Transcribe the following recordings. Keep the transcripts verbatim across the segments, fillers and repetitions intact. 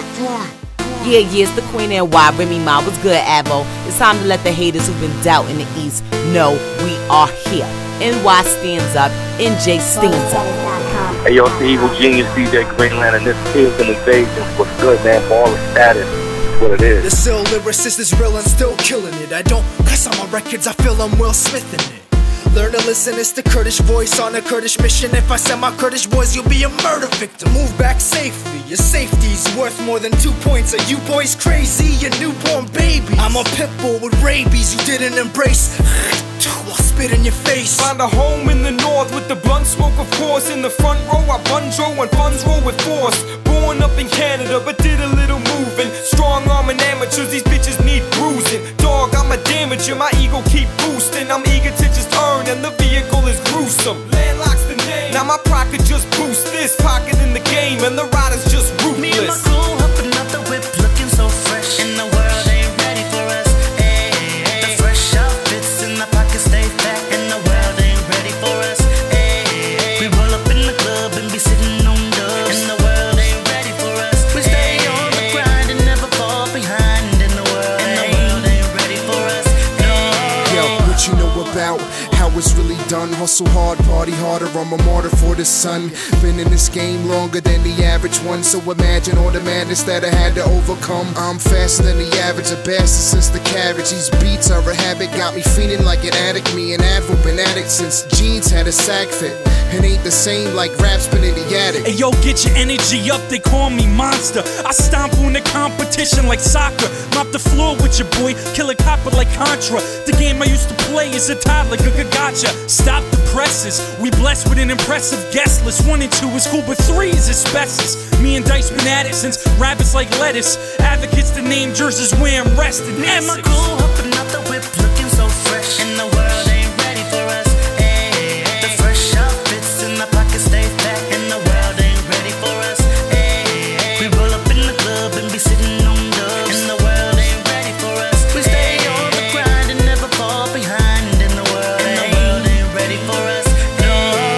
Yeah, yeah, it's the Queen and Y, Remy Ma. What's good, Avo? It's time to let the haters who've been doubt in the East know we are here. N Y stands up, N J stands up. Hey, yo, it's the Evil Genius, D J Greenland, and this is an invasion. What's good, man? Ball of status. What it is. The still lyricist is real and still killing it. I don't cuss on my records, I feel I'm Will Smith in it. Learn to listen, it's the Kurdish voice on a Kurdish mission. If I send my Kurdish boys, you'll be a murder victim. Move back safely, your safety's worth more than two points. Are you boys crazy? Your newborn baby. I'm a pit bull with rabies you didn't embrace. I'll spit in your face. Find a home in the north with the blunt smoke, of course. In the front row, I bunjo when funds roll with force. Born up in Canada, but did a little moving. Strong arm and amateurs, these bitches need bruising. Dog, I'm a damager, my ego keep boosting. I'm eager to just earn, and the vehicle is gruesome. Landlock's the name. Now my pride could just boost this pocket in the game, and the rider's just ruthless. Me and my crew hopping out the whip, looking so fresh, and the world ain't ready for us. Ay, ay. The fresh outfits in the pocket stay fat, and the world ain't ready for us. Ay, ay. We roll up in the club and be sitting on dubs, and the world ain't ready for us. We stay on the grind and never fall behind, and the world, and the world ain't ready for us. No. Yo, what you know about how it's really done? Hustle hard, party harder, I'm a martyr for the sun. Been in this game longer than the average one, so imagine all the madness that I had to overcome. I'm faster than the average, a bastard since the carriage. These beats are a habit, got me feeling like an addict. Me and Advil been addict since jeans had a sag fit. It ain't the same like rap's been in the attic. Hey yo, get your energy up, they call me monster. I stomp on the competition like soccer. Mop the floor with your boy, kill a copper like Contra. The game I used to play is a toddler, gotcha. Stop the presses, we blessed with an impressive guest list. One and two is cool, but three is asbestos. Me and Dice been at it since rabbits like lettuce. Advocates the name jerseys where I'm resting. Me and my crew hopping out the whip, looking so fresh, and the world ain't ready for us. Ay, ay. The fresh outfits in the pocket stay fat, and the world ain't ready for us. Ay, ay. We roll up in the club and be sitting on dubs, and the world ain't ready for us. We stay on the grind and never fall behind, and the world, and the world ain't ready for us. No.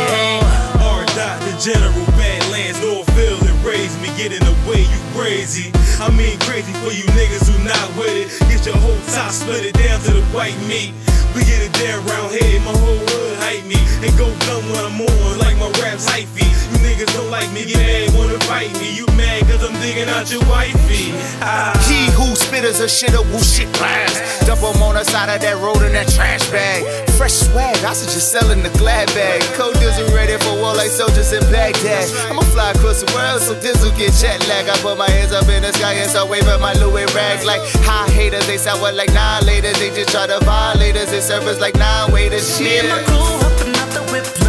R. Dot, the General, Badlands, Northfield, and raised me. Get in the way, you crazy. I mean crazy for you niggas who not with it. Get your whole top, split it down to the white meat. We get it down round here, my whole hood hype me. And go dumb when I'm on, like my rap's hyphy. You niggas don't like me, get mad, wanna fight me. You mad cause I'm digging out your wifey. Ah. He who spitters a shitter who shit blast. Dump him on the side of that road in that trash bag. Fresh swag, I suggest selling the glad bag. Cold deals are ready for war like soldiers in Baghdad. I'ma fly across the world so this will get jet lag. I put my hands up in the sky and start waving my Louis rags like high haters. They sour like nah laters. They just try to violate us. It serve us like nah waiters. Me and my crew hopping out the whip.